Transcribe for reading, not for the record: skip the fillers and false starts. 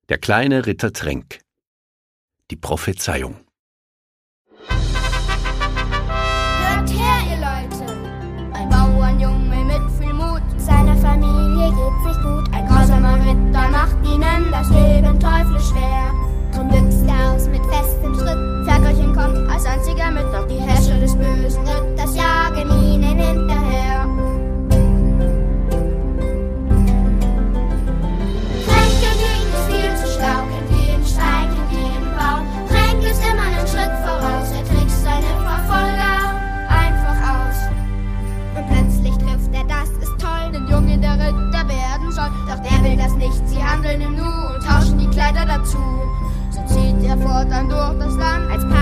Der kleine Ritter Trenck. Die Prophezeiung. Hört her, ihr Leute! Ein Bauernjunge mit viel Mut, seiner Familie geht's nicht gut. Ein grausamer Ritter macht ihnen das Leben teuflisch schwer. Drum büxt er aus mit festem Schritt, Ferkelchen kommt als einziger mit, doch die Herrscher des bösen Ritters jagen ihnen hinterher. Doch der will das nicht, sie handeln im Nu und tauschen die Kleider dazu. So zieht er fortan durch das Land als